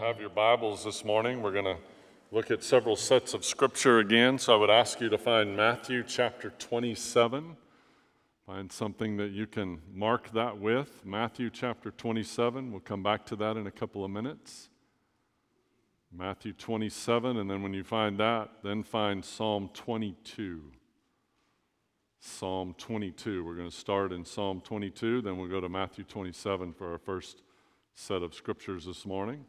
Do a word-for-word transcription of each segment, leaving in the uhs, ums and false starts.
have your Bibles this morning, we're going to look at several sets of Scripture again. So I would ask you to find Matthew chapter twenty-seven. Find something that you can mark that with. Matthew chapter twenty-seven. We'll come back to that in a couple of minutes. Matthew twenty-seven, and then when you find that, then find Psalm twenty-two. Psalm twenty-two. We're going to start in Psalm twenty-two, then we'll go to Matthew twenty-seven for our first set of scriptures this morning.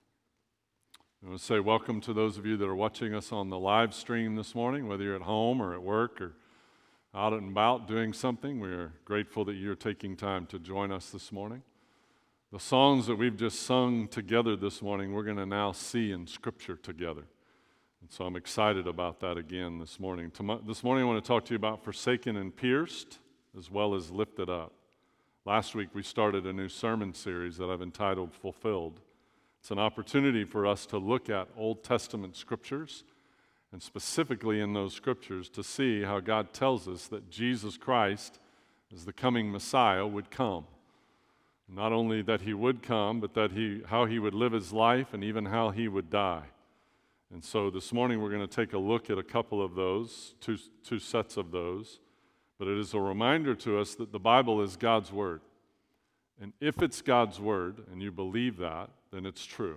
I want to say welcome to those of you that are watching us on the live stream this morning, whether you're at home or at work or out and about doing something. We are grateful that you're taking time to join us this morning. The songs that we've just sung together this morning, we're going to now see in Scripture together. And so I'm excited about that again this morning. This morning I want to talk to you about forsaken and pierced, as well as lifted up. Last week we started a new sermon series that I've entitled Fulfilled. It's an opportunity for us to look at Old Testament scriptures, and specifically in those scriptures to see how God tells us that Jesus Christ, as the coming Messiah, would come. Not only that he would come, but that he, how he would live his life and even how he would die. And so this morning we're going to take a look at a couple of those, two, two sets of those. But it is a reminder to us that the Bible is God's Word. And if it's God's Word, and you believe that, then it's true.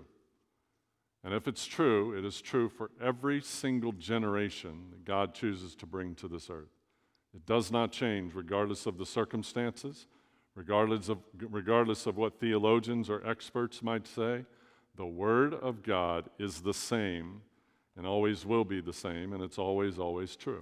And if it's true, it is true for every single generation that God chooses to bring to this earth. It does not change regardless of the circumstances, regardless of, regardless of what theologians or experts might say. The Word of God is the same and always will be the same, and it's always, always true.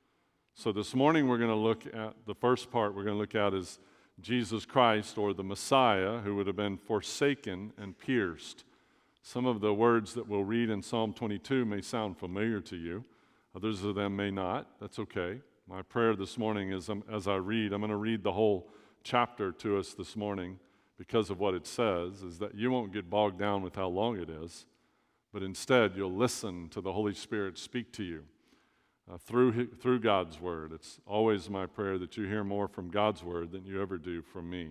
So this morning we're going to look at, the first part we're going to look at is Jesus Christ, or the Messiah, who would have been forsaken and pierced. Some of the words that we'll read in Psalm twenty-two may sound familiar to you. Others of them may not. That's okay. My prayer this morning is, um, as I read, I'm going to read the whole chapter to us this morning because of what it says, is that you won't get bogged down with how long it is, but instead you'll listen to the Holy Spirit speak to you. Uh, through through God's Word. It's always my prayer that you hear more from God's Word than you ever do from me.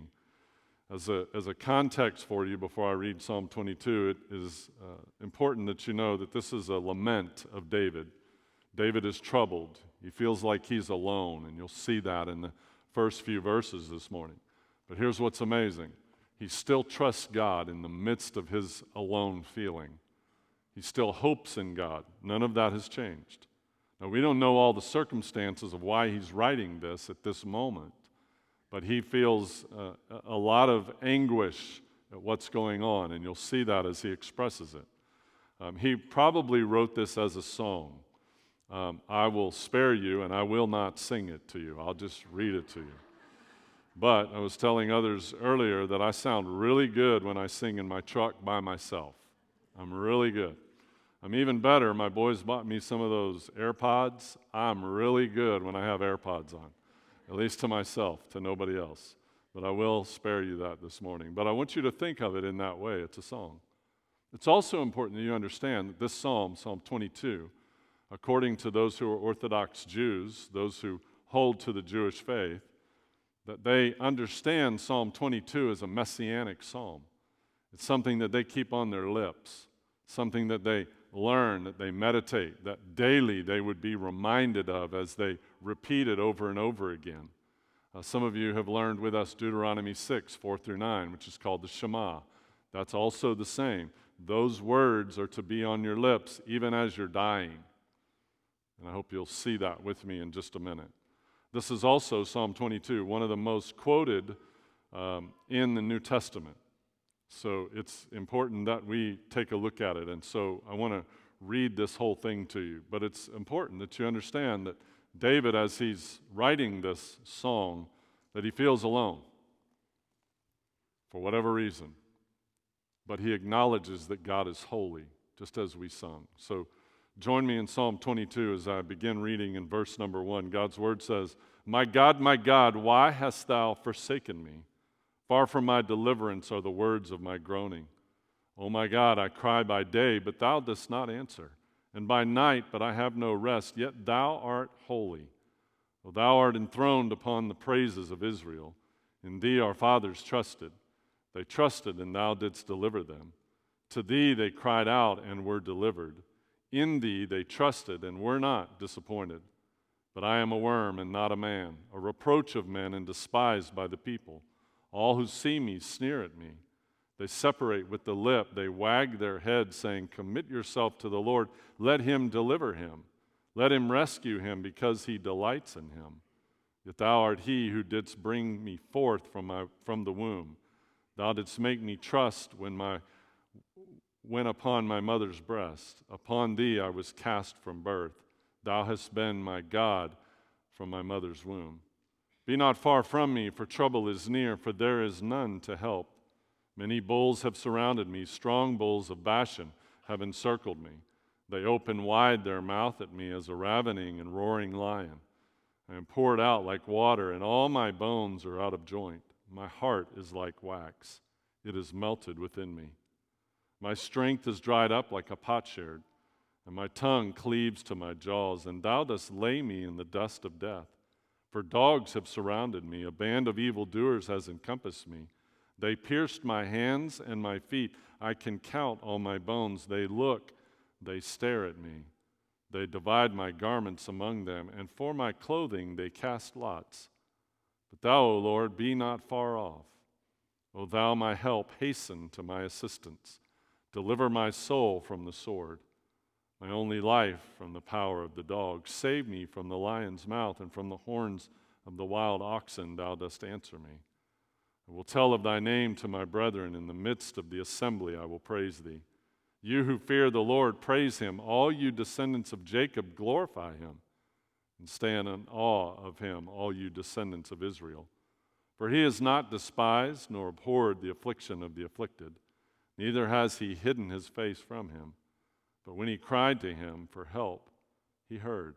As a, as a context for you before I read Psalm twenty-two, it is uh, important that you know that this is a lament of David. David is troubled. He feels like he's alone, and you'll see that in the first few verses this morning. But here's what's amazing. He still trusts God in the midst of his alone feeling. He still hopes in God. None of that has changed. Now, we don't know all the circumstances of why he's writing this at this moment, but he feels uh, a lot of anguish at what's going on, and you'll see that as he expresses it. Um, he probably wrote this as a song. Um, I will spare you, and I will not sing it to you. I'll just read it to you. But I was telling others earlier that I sound really good when I sing in my truck by myself. I'm really good. I'm even better. My boys bought me some of those AirPods. I'm really good when I have AirPods on, at least to myself, to nobody else. But I will spare you that this morning. But I want you to think of it in that way. It's a song. It's also important that you understand that this psalm, Psalm twenty-two, according to those who are Orthodox Jews, those who hold to the Jewish faith, that they understand Psalm twenty-two as a messianic psalm. It's something that they keep on their lips, something that they learn, that they meditate, that daily they would be reminded of as they repeat it over and over again. Uh, some of you have learned with us Deuteronomy six, four through nine, which is called the Shema. That's also the same. Those words are to be on your lips even as you're dying. And I hope you'll see that with me in just a minute. This is also Psalm twenty-two, one of the most quoted um, in the New Testament. So it's important that we take a look at it. And so I want to read this whole thing to you. But it's important that you understand that David, as he's writing this song, that he feels alone for whatever reason. But he acknowledges that God is holy, just as we sung. So join me in Psalm twenty-two as I begin reading in verse number one. God's word says, "My God, my God, why hast thou forsaken me? Far from my deliverance are the words of my groaning. O my God, I cry by day, but thou dost not answer, and by night, but I have no rest. Yet thou art holy. O thou art enthroned upon the praises of Israel. In thee our fathers trusted. They trusted, and thou didst deliver them. To thee they cried out and were delivered. In thee they trusted and were not disappointed. But I am a worm and not a man, a reproach of men and despised by the people. All who see me sneer at me. They separate with the lip, they wag their head, saying, Commit yourself to the Lord, let him deliver him. Let him rescue him, because he delights in him. Yet thou art he who didst bring me forth from, my, from the womb. Thou didst make me trust when, my, when upon my mother's breast. Upon thee I was cast from birth. Thou hast been my God from my mother's womb. Be not far from me, for trouble is near, for there is none to help. Many bulls have surrounded me, strong bulls of Bashan have encircled me. They open wide their mouth at me as a ravening and roaring lion. I am poured out like water, and all my bones are out of joint. My heart is like wax. It is melted within me. My strength is dried up like a potsherd, and my tongue cleaves to my jaws, and thou dost lay me in the dust of death. For dogs have surrounded me, a band of evildoers has encompassed me. They pierced my hands and my feet. I can count all my bones. They look, they stare at me. They divide my garments among them, and for my clothing they cast lots. But thou, O Lord, be not far off. O thou, my help, hasten to my assistance. Deliver my soul from the sword, my only life from the power of the dog. Save me from the lion's mouth, and from the horns of the wild oxen thou dost answer me. I will tell of thy name to my brethren. In the midst of the assembly I will praise thee. You who fear the Lord, praise him. All you descendants of Jacob, glorify him. And stand in awe of him, all you descendants of Israel. For he has not despised nor abhorred the affliction of the afflicted, neither has he hidden his face from him. But when he cried to him for help, he heard.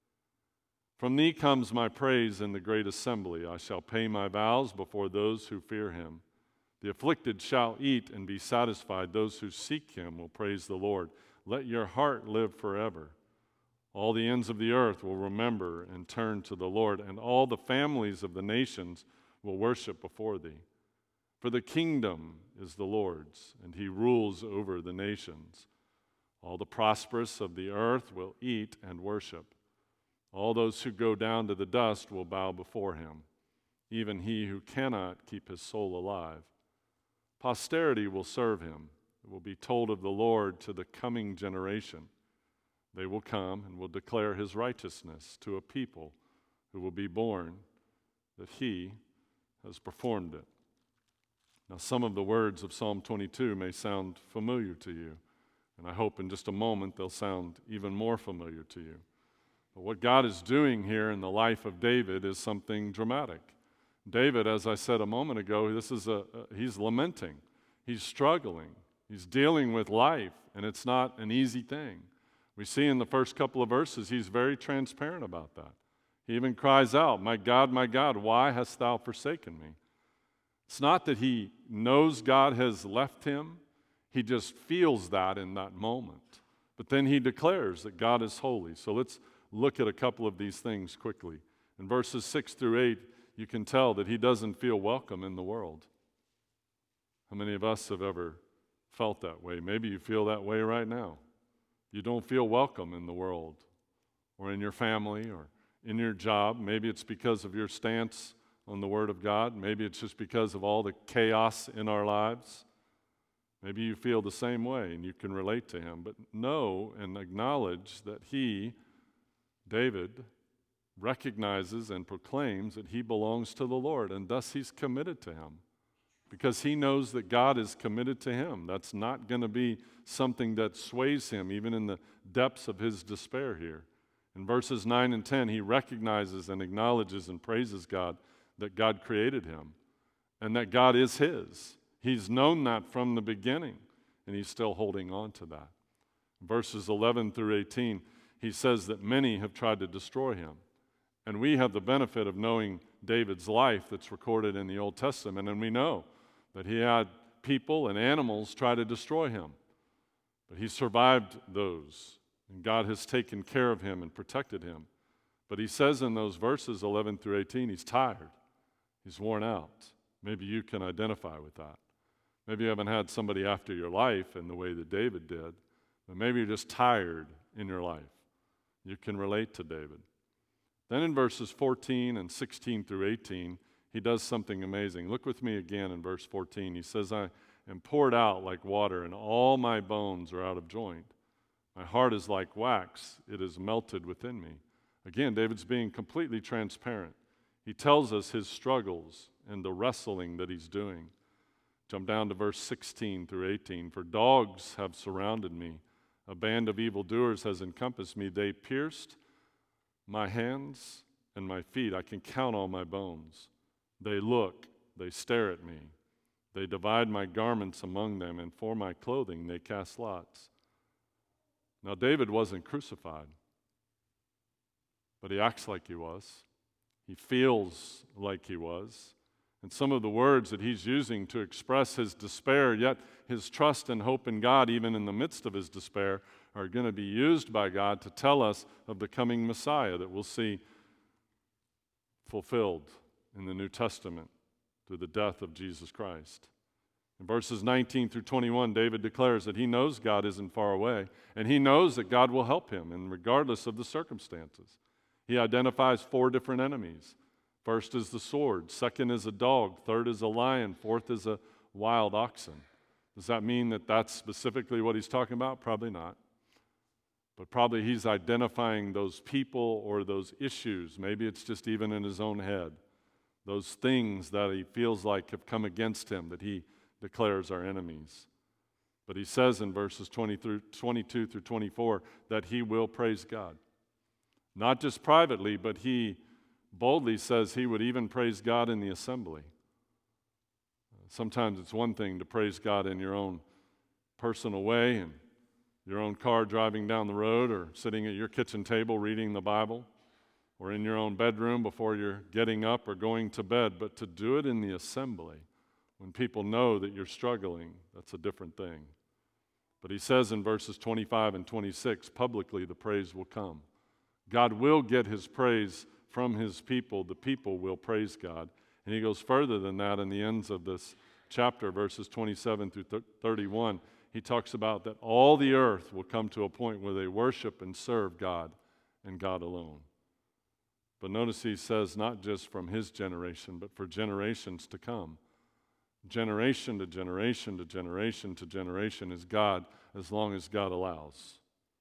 From thee comes my praise in the great assembly. I shall pay my vows before those who fear him. The afflicted shall eat and be satisfied. Those who seek him will praise the Lord. Let your heart live forever. All the ends of the earth will remember and turn to the Lord, and all the families of the nations will worship before thee. For the kingdom is the Lord's, and he rules over the nations. All the prosperous of the earth will eat and worship. All those who go down to the dust will bow before him, even he who cannot keep his soul alive. Posterity will serve him. It will be told of the Lord to the coming generation. They will come and will declare his righteousness to a people who will be born, that he has performed it. Now, some of the words of Psalm twenty-two may sound familiar to you, and I hope in just a moment they'll sound even more familiar to you. But what God is doing here in the life of David is something dramatic. David, as I said a moment ago, this is a, a he's lamenting. He's struggling. He's dealing with life, and it's not an easy thing. We see in the first couple of verses, he's very transparent about that. He even cries out, "My God, my God, why hast thou forsaken me?" It's not that he knows God has left him. He just feels that in that moment. But then he declares that God is holy. So let's look at a couple of these things quickly. In verses six through eight, you can tell that he doesn't feel welcome in the world. How many of us have ever felt that way? Maybe you feel that way right now. You don't feel welcome in the world, or in your family, or in your job. Maybe it's because of your stance on the Word of God. Maybe it's just because of all the chaos in our lives. Maybe you feel the same way and you can relate to him. But know and acknowledge that he, David, recognizes and proclaims that he belongs to the Lord, and thus he's committed to him because he knows that God is committed to him. That's not going to be something that sways him, even in the depths of his despair here. In verses nine and ten, he recognizes and acknowledges and praises God that God created him and that God is his. He's known that from the beginning, and he's still holding on to that. Verses eleven through eighteen, he says that many have tried to destroy him. And we have the benefit of knowing David's life that's recorded in the Old Testament, and we know that he had people and animals try to destroy him. But he survived those, and God has taken care of him and protected him. But he says in those verses eleven through eighteen, he's tired. He's worn out. Maybe you can identify with that. Maybe you haven't had somebody after your life in the way that David did, but maybe you're just tired in your life. You can relate to David. Then in verses fourteen and sixteen through eighteen, he does something amazing. Look with me again in verse fourteen. He says, I am poured out like water, and all my bones are out of joint. My heart is like wax. It is melted within me. Again, David's being completely transparent. He tells us his struggles and the wrestling that he's doing. Jump down to verse sixteen through eighteen. For dogs have surrounded me. A band of evildoers has encompassed me. They pierced my hands and my feet. I can count all my bones. They look, they stare at me. They divide my garments among them, and for my clothing they cast lots. Now, David wasn't crucified, but he acts like he was. He feels like he was. And some of the words that he's using to express his despair, yet his trust and hope in God, even in the midst of his despair, are going to be used by God to tell us of the coming Messiah that we'll see fulfilled in the New Testament through the death of Jesus Christ. In verses nineteen through twenty-one, David declares that he knows God isn't far away, and he knows that God will help him, and regardless of the circumstances. He identifies four different enemies. First is the sword, second is a dog, third is a lion, fourth is a wild oxen. Does that mean that that's specifically what he's talking about? Probably not. But probably he's identifying those people or those issues. Maybe it's just even in his own head. Those things that he feels like have come against him that he declares are enemies. But he says in verses twenty through twenty-two through twenty-four that he will praise God. Not just privately, but he boldly says he would even praise God in the assembly. Sometimes it's one thing to praise God in your own personal way, in your own car driving down the road, or sitting at your kitchen table reading the Bible, or in your own bedroom before you're getting up or going to bed. But to do it in the assembly, when people know that you're struggling, that's a different thing. But he says in verses twenty-five and twenty-six, publicly the praise will come. God will get his praise from his people. The people will praise God. And he goes further than that in the ends of this chapter, verses twenty-seven through thirty-one. He talks about that all the earth will come to a point where they worship and serve God and God alone. But notice he says not just from his generation, but for generations to come. Generation to generation to generation to generation is God, as long as God allows.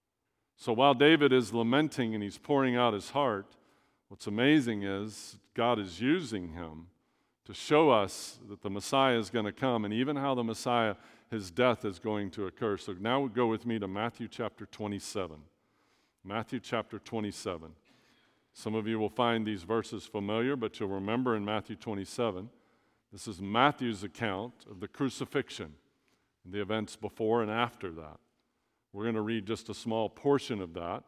So while David is lamenting and he's pouring out his heart, what's amazing is God is using him to show us that the Messiah is going to come, and even how the Messiah, his death is going to occur. So now go with me to Matthew chapter twenty-seven. Matthew chapter twenty-seven. Some of you will find these verses familiar, but you'll remember in Matthew twenty-seven, this is Matthew's account of the crucifixion and the events before and after that. We're going to read just a small portion of that,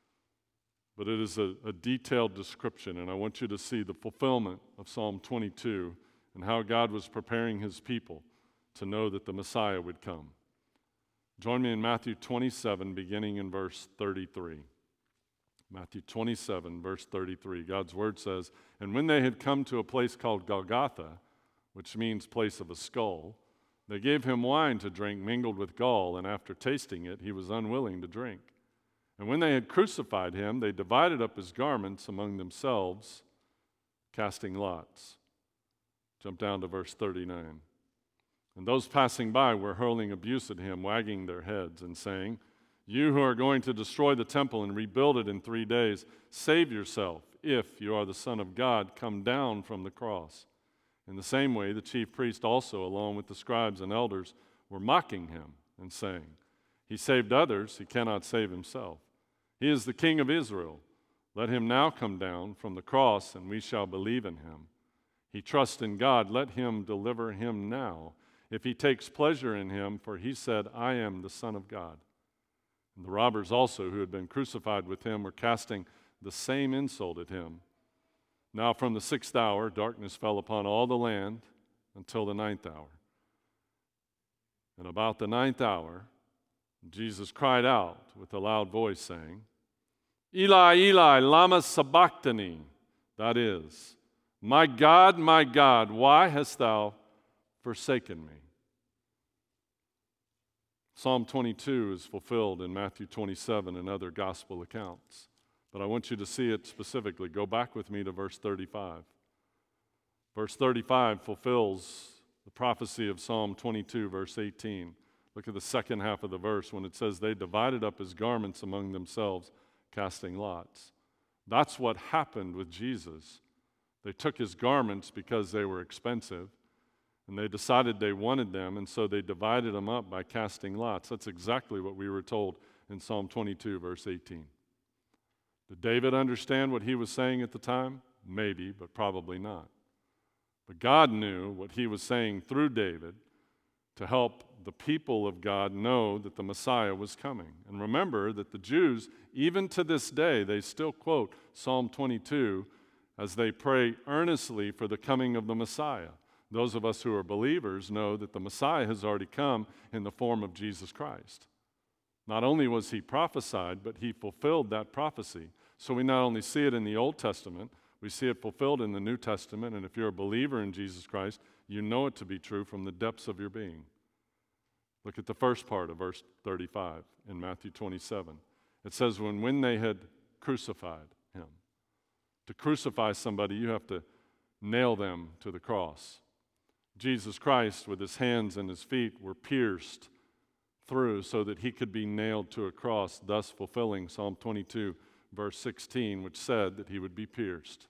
but it is a, a detailed description, and I want you to see the fulfillment of Psalm twenty-two and how God was preparing his people to know that the Messiah would come. Join me in Matthew twenty-seven, beginning in verse thirty-three. Matthew twenty-seven, verse thirty-three. God's word says, "And when they had come to a place called Golgotha, which means place of a skull, they gave him wine to drink mingled with gall, and after tasting it, he was unwilling to drink. And when they had crucified him, they divided up his garments among themselves, casting lots." Jump down to verse thirty-nine. "And those passing by were hurling abuse at him, wagging their heads and saying, 'You who are going to destroy the temple and rebuild it in three days, save yourself. If you are the Son of God, come down from the cross.' In the same way, the chief priest also, along with the scribes and elders, were mocking him and saying, 'He saved others, he cannot save himself. He is the King of Israel. Let him now come down from the cross, and we shall believe in him. He trusts in God, let him deliver him now, if he takes pleasure in him, for he said, I am the Son of God.' And the robbers also, who had been crucified with him, were casting the same insult at him. Now from the sixth hour, darkness fell upon all the land until the ninth hour. And about the ninth hour, Jesus cried out with a loud voice, saying, 'Eli, Eli, lama sabachthani,' that is, 'My God, my God, why hast thou forsaken me?' Psalm twenty-two is fulfilled in Matthew twenty-seven and other gospel accounts. But I want you to see it specifically. Go back with me to verse thirty-five. Verse thirty-five fulfills the prophecy of Psalm twenty-two, verse eighteen. Look at the second half of the verse when it says, they divided up his garments among themselves, casting lots. That's what happened with Jesus. They took his garments because they were expensive, and they decided they wanted them, and so they divided them up by casting lots. That's exactly what we were told in Psalm twenty-two, verse eighteen. Did David understand what he was saying at the time? Maybe, but probably not. But God knew what he was saying through David to help the people of God know that the Messiah was coming. And remember that the Jews, even to this day, they still quote Psalm twenty-two as they pray earnestly for the coming of the Messiah. Those of us who are believers know that the Messiah has already come in the form of Jesus Christ. Not only was he prophesied, but he fulfilled that prophecy. So we not only see it in the Old Testament, we see it fulfilled in the New Testament, and if you're a believer in Jesus Christ, you know it to be true from the depths of your being. Look at the first part of verse thirty-five in Matthew twenty-seven. It says, when, when they had crucified him. To crucify somebody, you have to nail them to the cross. Jesus Christ, with his hands and his feet, were pierced through so that he could be nailed to a cross, thus fulfilling Psalm twenty-two, verse sixteen, which said that he would be pierced.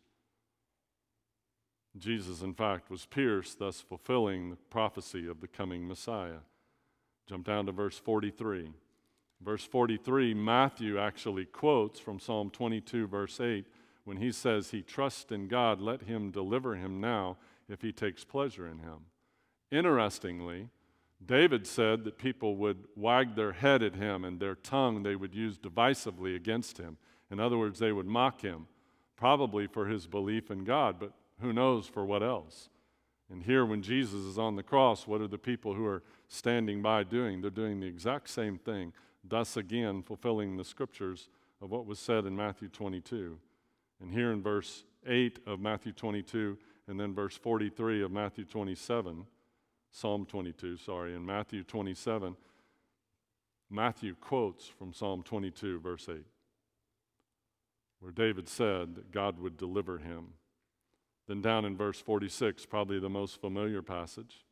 Jesus, in fact, was pierced, thus fulfilling the prophecy of the coming Messiah. Jump down to verse forty-three. Verse forty-three, Matthew actually quotes from Psalm twenty-two, verse eight, when he says, he trusts in God, let him deliver him now if he takes pleasure in him. Interestingly, David said that people would wag their head at him and their tongue they would use divisively against him. In other words, they would mock him, probably for his belief in God, but who knows for what else. And here when Jesus is on the cross, what are the people who are standing by doing? They're doing the exact same thing, thus again fulfilling the scriptures of what was said in Matthew twenty-two. And here in verse eight of Matthew twenty-two, and then verse forty-three of Matthew twenty-seven, Psalm twenty-two, sorry, in Matthew twenty-seven, Matthew quotes from Psalm twenty-two, verse eight, where David said that God would deliver him. Then down in verse forty-six, probably the most familiar passage,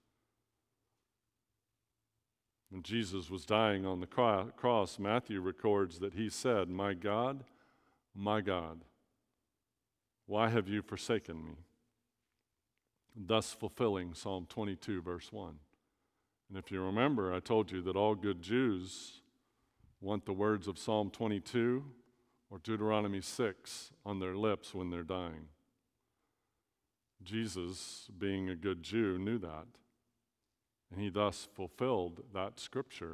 when Jesus was dying on the cross, Matthew records that he said, my God, my God, why have you forsaken me? Thus fulfilling Psalm twenty-two, verse one. And if you remember, I told you that all good Jews want the words of Psalm twenty-two or Deuteronomy six on their lips when they're dying. Jesus, being a good Jew, knew that, and he thus fulfilled that scripture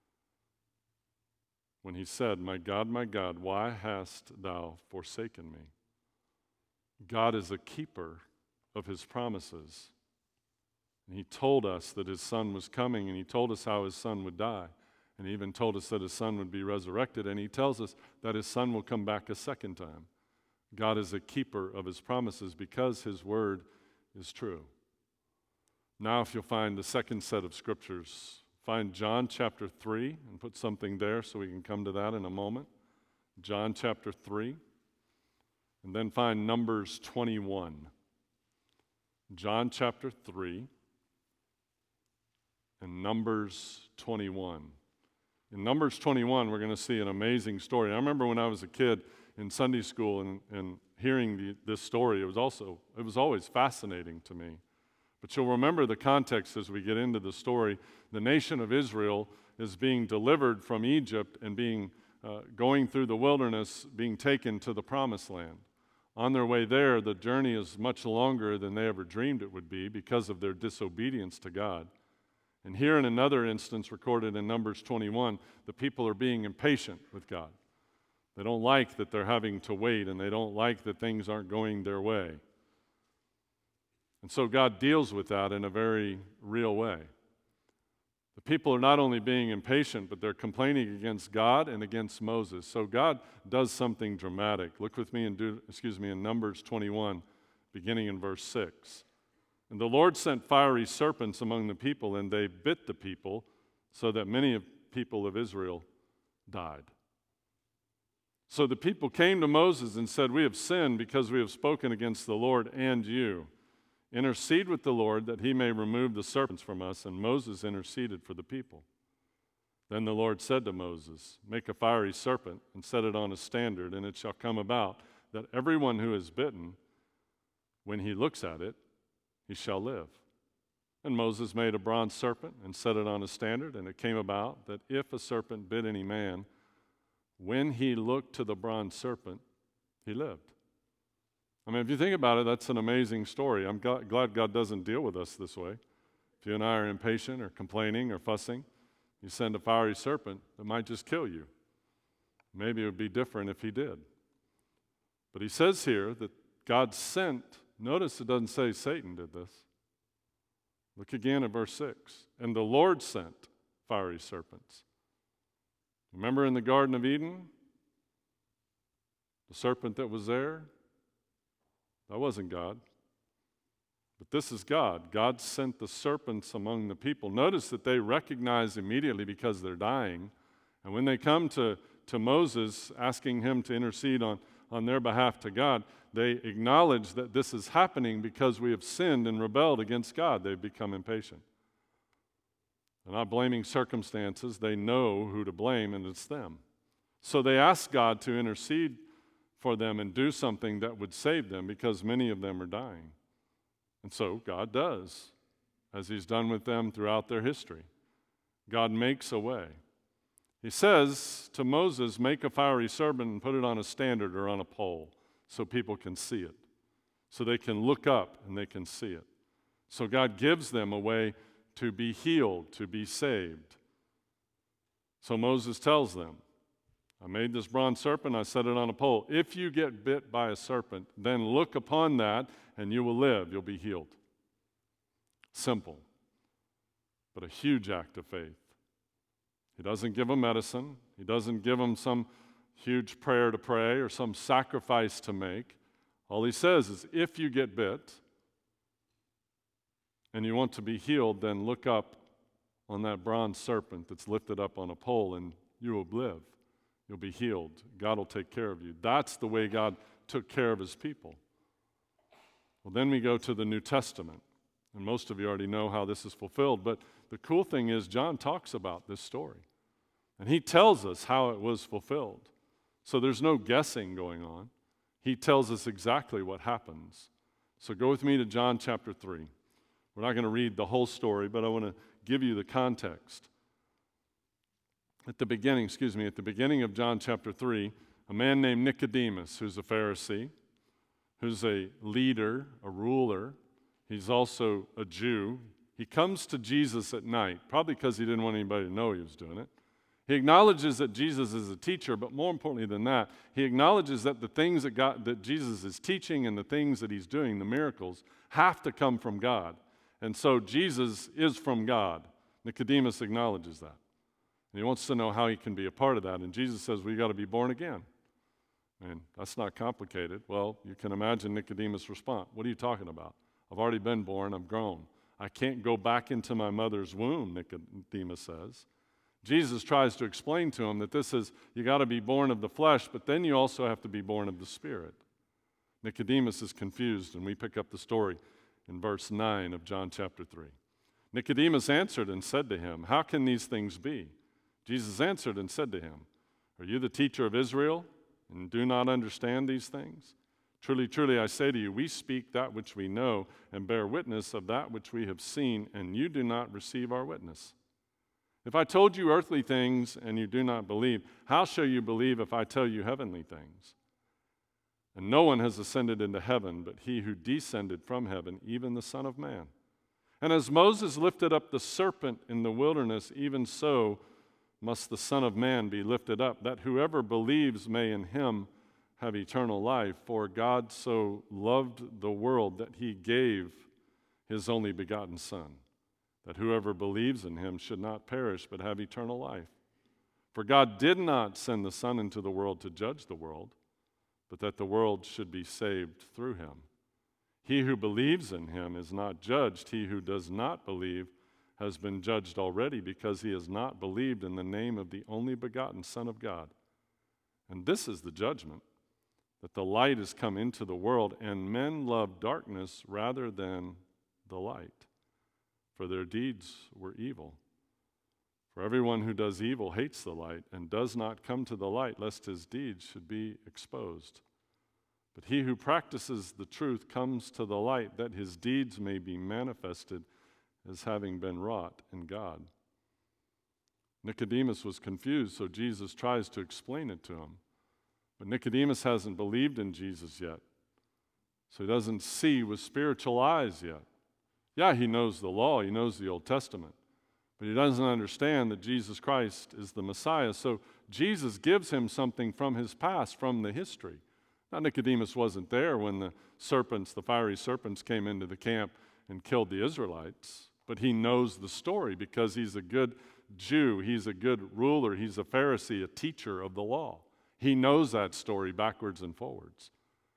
when he said, my God, my God, why hast thou forsaken me? God is a keeper of his promises. And he told us that his son was coming, and he told us how his son would die. And he even told us that his son would be resurrected, and he tells us that his son will come back a second time. God is a keeper of his promises because his word is true. Now, if you'll find the second set of scriptures, find John chapter three and put something there so we can come to that in a moment. John chapter three. And then find Numbers twenty-one. John chapter three and Numbers twenty-one. In Numbers twenty-one, we're going to see an amazing story. I remember when I was a kid in Sunday school and, and hearing the, this story, it was also, it was always fascinating to me. But you'll remember the context as we get into the story. The nation of Israel is being delivered from Egypt and being uh, going through the wilderness, being taken to the promised land. On their way there, the journey is much longer than they ever dreamed it would be because of their disobedience to God. And here in another instance recorded in Numbers twenty-one, the people are being impatient with God. They don't like that they're having to wait, and they don't like that things aren't going their way. And so God deals with that in a very real way. The people are not only being impatient, but they're complaining against God and against Moses. So God does something dramatic. Look with me in, Do, excuse me, in Numbers twenty-one, beginning in verse six. And the Lord sent fiery serpents among the people, and they bit the people, so that many people of Israel died. So the people came to Moses and said, "We have sinned because we have spoken against the Lord and you. Intercede with the Lord that he may remove the serpents from us." And Moses interceded for the people. Then the Lord said to Moses, "Make a fiery serpent and set it on a standard, and it shall come about that everyone who is bitten, when he looks at it, he shall live." And Moses made a bronze serpent and set it on a standard, and it came about that if a serpent bit any man, when he looked to the bronze serpent, he lived. I mean, if you think about it, that's an amazing story. I'm glad God doesn't deal with us this way. If you and I are impatient or complaining or fussing, you send a fiery serpent that might just kill you. Maybe it would be different if he did. But he says here that God sent, notice it doesn't say Satan did this. Look again at verse six. And the Lord sent fiery serpents. Remember in the Garden of Eden, the serpent that was there? That wasn't God. But this is God. God sent the serpents among the people. Notice that they recognize immediately because they're dying. And when they come to, to Moses asking him to intercede on, on their behalf to God, they acknowledge that this is happening because we have sinned and rebelled against God. They've become impatient. They're not blaming circumstances. They know who to blame, and it's them. So they ask God to intercede for them and do something that would save them because many of them are dying. And so God does, as he's done with them throughout their history. God makes a way. He says to Moses, "Make a fiery serpent and put it on a standard or on a pole so people can see it, so they can look up and they can see it." So God gives them a way to be healed, to be saved. So Moses tells them, "I made this bronze serpent, I set it on a pole. If you get bit by a serpent, then look upon that and you will live, you'll be healed." Simple, but a huge act of faith. He doesn't give them medicine. He doesn't give them some huge prayer to pray or some sacrifice to make. All he says is, if you get bit and you want to be healed, then look up on that bronze serpent that's lifted up on a pole and you will live. You'll be healed. God will take care of you. That's the way God took care of his people. Well, then we go to the New Testament. And most of you already know how this is fulfilled. But the cool thing is John talks about this story. And he tells us how it was fulfilled. So there's no guessing going on. He tells us exactly what happens. So go with me to John chapter three. We're not going to read the whole story, but I want to give you the context. At the beginning, excuse me, at the beginning of John chapter three, a man named Nicodemus, who's a Pharisee, who's a leader, a ruler. He's also a Jew. He comes to Jesus at night, probably because he didn't want anybody to know he was doing it. He acknowledges that Jesus is a teacher, but more importantly than that, he acknowledges that the things that, God, that Jesus is teaching and the things that he's doing, the miracles, have to come from God. And so Jesus is from God. Nicodemus acknowledges that. And he wants to know how he can be a part of that. And Jesus says, well, you got to be born again. And that's not complicated. Well, you can imagine Nicodemus' response. What are you talking about? I've already been born. I'm grown. I can't go back into my mother's womb, Nicodemus says. Jesus tries to explain to him that this is, you got to be born of the flesh, but then you also have to be born of the Spirit. Nicodemus is confused, and we pick up the story in verse nine of John chapter three. Nicodemus answered and said to him, "How can these things be?" Jesus answered and said to him, "Are you the teacher of Israel and do not understand these things? Truly, truly, I say to you, we speak that which we know and bear witness of that which we have seen, and you do not receive our witness. If I told you earthly things and you do not believe, how shall you believe if I tell you heavenly things? And no one has ascended into heaven but he who descended from heaven, even the Son of Man. And as Moses lifted up the serpent in the wilderness, even so must the Son of Man be lifted up, that whoever believes may in him have eternal life. For God so loved the world that he gave his only begotten Son, that whoever believes in him should not perish but have eternal life. For God did not send the Son into the world to judge the world, but that the world should be saved through him. He who believes in him is not judged. He who does not believe has been judged already because he has not believed in the name of the only begotten Son of God. And this is the judgment, that the light has come into the world, and men love darkness rather than the light, for their deeds were evil. For everyone who does evil hates the light and does not come to the light, lest his deeds should be exposed. But he who practices the truth comes to the light, that his deeds may be manifested as having been wrought in God. Nicodemus was confused, so Jesus tries to explain it to him. But Nicodemus hasn't believed in Jesus yet, so he doesn't see with spiritual eyes yet. Yeah, he knows the law, he knows the Old Testament, but he doesn't understand that Jesus Christ is the Messiah. So Jesus gives him something from his past, from the history. Now, Nicodemus wasn't there when the serpents, the fiery serpents, came into the camp and killed the Israelites, but he knows the story because he's a good Jew, he's a good ruler, he's a Pharisee, a teacher of the law. He knows that story backwards and forwards.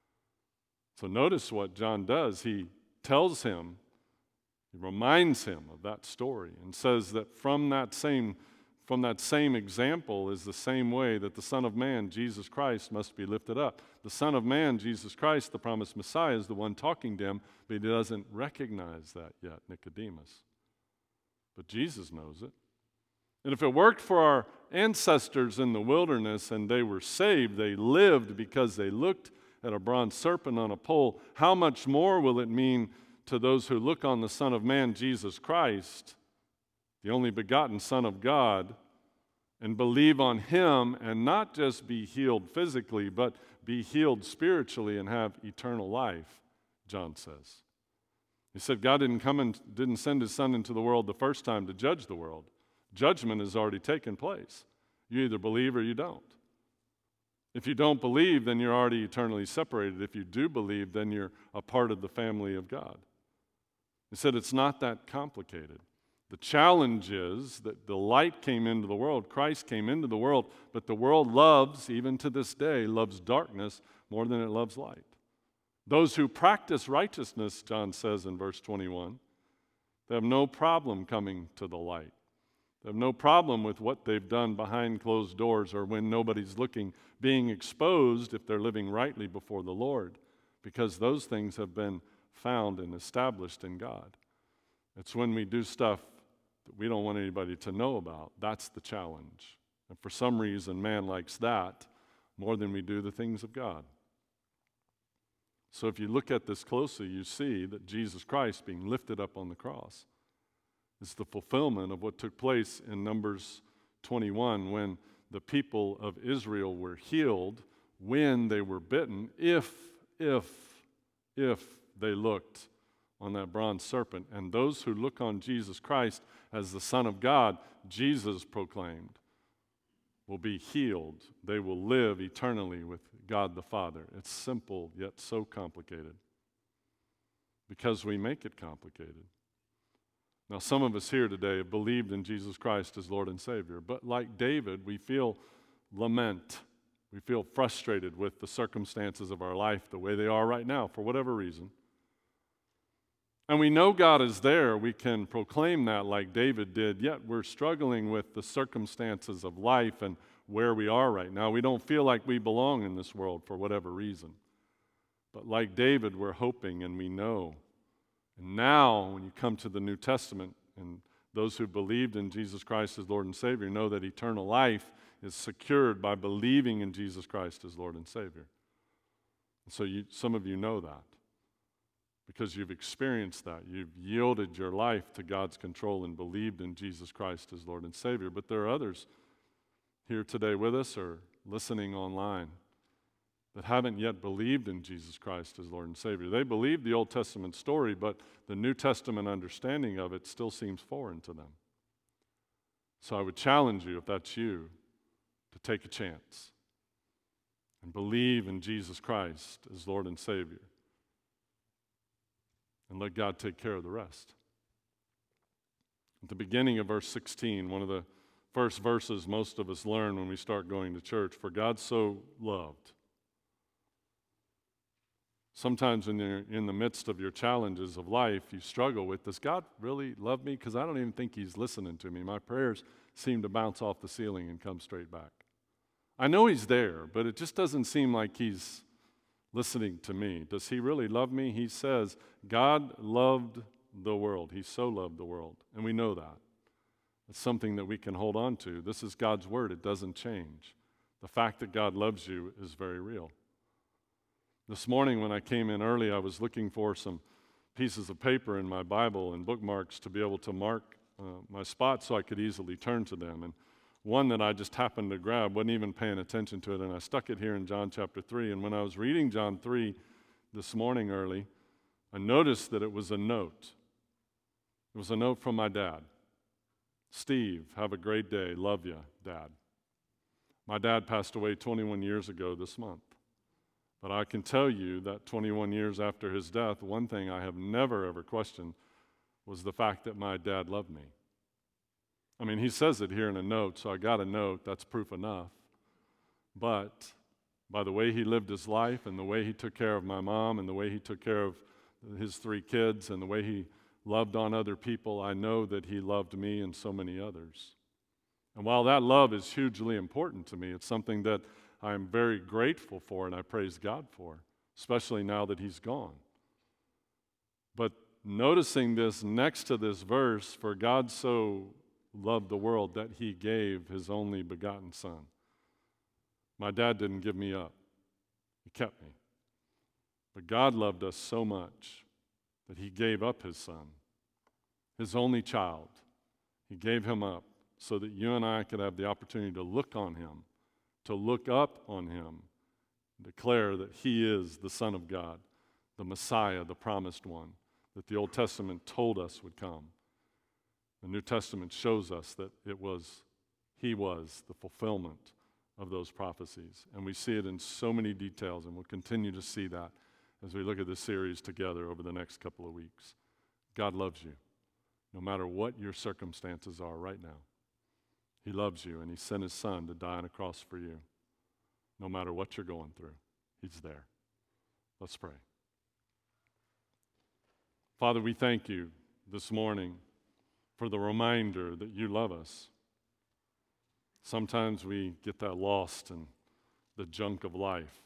So notice what John does. He tells him, he reminds him of that story and says that from that same From that same example is the same way that the Son of Man, Jesus Christ, must be lifted up. The Son of Man, Jesus Christ, the promised Messiah, is the one talking to him, but he doesn't recognize that yet, Nicodemus. But Jesus knows it. And if it worked for our ancestors in the wilderness and they were saved, they lived because they looked at a bronze serpent on a pole, how much more will it mean to those who look on the Son of Man, Jesus Christ, the only begotten Son of God, and believe on him and not just be healed physically, but be healed spiritually and have eternal life, John says. He said God didn't come and didn't send his Son into the world the first time to judge the world. Judgment has already taken place. You either believe or you don't. If you don't believe, then you're already eternally separated. If you do believe, then you're a part of the family of God. He said it's not that complicated. The challenge is that the light came into the world, Christ came into the world, but the world loves, even to this day, loves darkness more than it loves light. Those who practice righteousness, John says in verse twenty-one, they have no problem coming to the light. They have no problem with what they've done behind closed doors or when nobody's looking, being exposed if they're living rightly before the Lord, because those things have been found and established in God. It's when we do stuff that we don't want anybody to know about. That's the challenge. And for some reason, man likes that more than we do the things of God. So if you look at this closely, you see that Jesus Christ being lifted up on the cross is the fulfillment of what took place in Numbers twenty-one when the people of Israel were healed when they were bitten, if, if, if they looked on that bronze serpent. And those who look on Jesus Christ as the Son of God, Jesus proclaimed, will be healed. They will live eternally with God the Father. It's simple, yet so complicated, because we make it complicated. Now, some of us here today have believed in Jesus Christ as Lord and Savior, but like David, we feel lament. We feel frustrated with the circumstances of our life the way they are right now, for whatever reason. And we know God is there. We can proclaim that like David did, yet we're struggling with the circumstances of life and where we are right now. We don't feel like we belong in this world for whatever reason. But like David, we're hoping and we know. And now, when you come to the New Testament, and those who believed in Jesus Christ as Lord and Savior know that eternal life is secured by believing in Jesus Christ as Lord and Savior. And so you, some of you know that, because you've experienced that. You've yielded your life to God's control and believed in Jesus Christ as Lord and Savior. But there are others here today with us or listening online that haven't yet believed in Jesus Christ as Lord and Savior. They believe the Old Testament story, but the New Testament understanding of it still seems foreign to them. So I would challenge you, if that's you, to take a chance and believe in Jesus Christ as Lord and Savior, and let God take care of the rest. At the beginning of verse sixteen, one of the first verses most of us learn when we start going to church, for God so loved. Sometimes when you're in the midst of your challenges of life, you struggle with, does God really love me? Because I don't even think he's listening to me. My prayers seem to bounce off the ceiling and come straight back. I know he's there, but it just doesn't seem like he's listening to me. Does he really love me? He says, God loved the world. He so loved the world, and we know that. It's something that we can hold on to. This is God's word. It doesn't change. The fact that God loves you is very real. This morning when I came in early, I was looking for some pieces of paper in my Bible and bookmarks to be able to mark uh, my spots so I could easily turn to them. And one that I just happened to grab, wasn't even paying attention to it, and I stuck it here in John chapter three. And when I was reading John three this morning early, I noticed that it was a note. It was a note from my dad. Steve, have a great day. Love you, Dad. My dad passed away twenty-one years ago this month. But I can tell you that twenty-one years after his death, one thing I have never ever questioned was the fact that my dad loved me. I mean, he says it here in a note, so I got a note. That's proof enough. But by the way he lived his life and the way he took care of my mom and the way he took care of his three kids and the way he loved on other people, I know that he loved me and so many others. And while that love is hugely important to me, it's something that I'm very grateful for and I praise God for, especially now that he's gone. But noticing this next to this verse, for God so loved the world that he gave his only begotten son. My dad didn't give me up. He kept me. But God loved us so much that he gave up his son, his only child. He gave him up so that you and I could have the opportunity to look on him, to look up on him, declare that he is the Son of God, the Messiah, the promised one, that the Old Testament told us would come. The New Testament shows us that it was, he was the fulfillment of those prophecies. And we see it in so many details, and we'll continue to see that as we look at this series together over the next couple of weeks. God loves you, no matter what your circumstances are right now. He loves you, and he sent his son to die on a cross for you. No matter what you're going through, he's there. Let's pray. Father, we thank you this morning for the reminder that you love us. Sometimes we get that lost in the junk of life.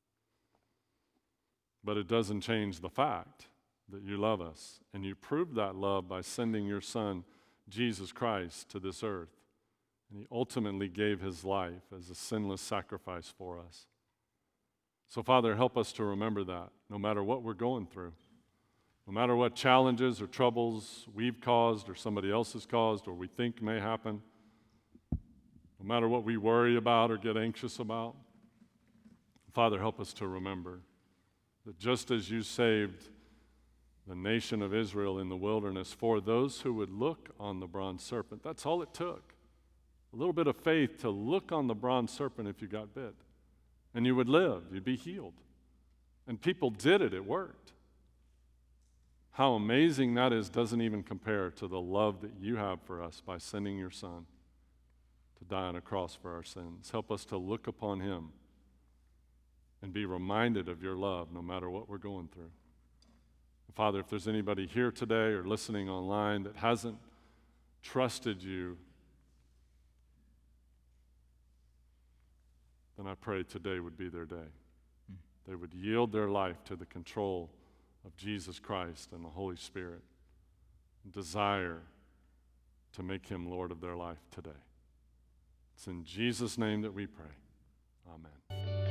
But it doesn't change the fact that you love us. And you proved that love by sending your son, Jesus Christ, to this earth. And he ultimately gave his life as a sinless sacrifice for us. So, Father, help us to remember that no matter what we're going through, no matter what challenges or troubles we've caused or somebody else has caused or we think may happen, no matter what we worry about or get anxious about, Father, help us to remember that just as you saved the nation of Israel in the wilderness for those who would look on the bronze serpent, that's all it took. A little bit of faith to look on the bronze serpent if you got bit. And you would live, you'd be healed. And people did it, it worked. How amazing that is doesn't even compare to the love that you have for us by sending your son to die on a cross for our sins. Help us to look upon him and be reminded of your love no matter what we're going through. Father, if there's anybody here today or listening online that hasn't trusted you, then I pray today would be their day. Mm. They would yield their life to the control of Jesus Christ and the Holy Spirit and desire to make him Lord of their life today. It's in Jesus' name that we pray. Amen.